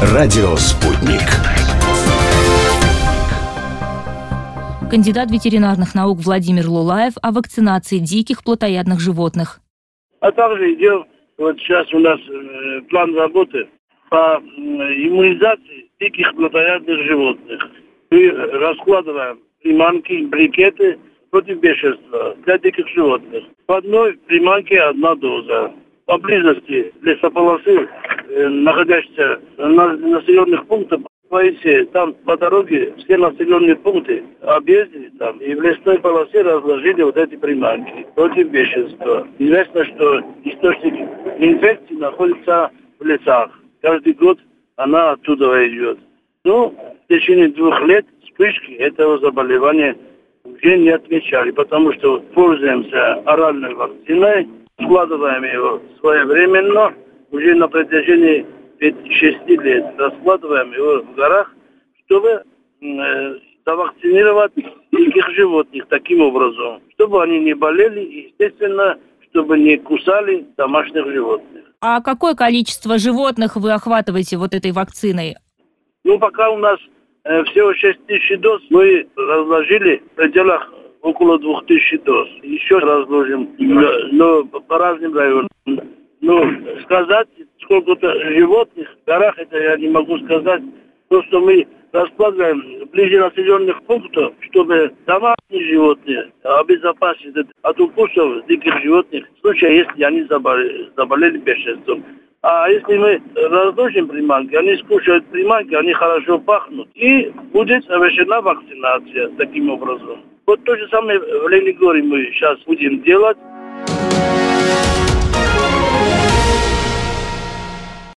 Радио «Спутник». Кандидат ветеринарных наук Владимир Лулаев о вакцинации диких плотоядных животных. А также идет, вот сейчас у нас план работы по иммунизации диких плотоядных животных. Мы раскладываем приманки, брикеты против бешенства для диких животных. В одной приманке одна доза. Поблизости лесополосы, находящиеся на населенных пунктах, там по дороге все населенные пункты объездили там и в лесной полосе разложили вот эти приманки против бешенства. Известно, что источник инфекции находится в лесах. Каждый год она оттуда идет. В течение 2 лет вспышки этого заболевания уже не отмечали, потому что пользуемся оральной вакциной, складываем его своевременно, уже на протяжении 5-6 лет раскладываем его в горах, чтобы завакцинировать диких животных таким образом, чтобы они не болели и, естественно, чтобы не кусали домашних животных. А какое количество животных вы охватываете вот этой вакциной? Пока у нас всего 6000 доз, мы разложили в пределах около 2000 доз. Еще разложим, но по разным районам. Сказать, сколько-то животных в горах, это я не могу сказать. Просто мы раскладываем ближе населенных пунктов, чтобы домашние животные обезопасить от укусов диких животных, в случае, если они заболели бешенством. А если мы разложим приманки, они скушают приманки, они хорошо пахнут, и будет совершена вакцинация таким образом. Вот то же самое в Ленигоре мы сейчас будем делать.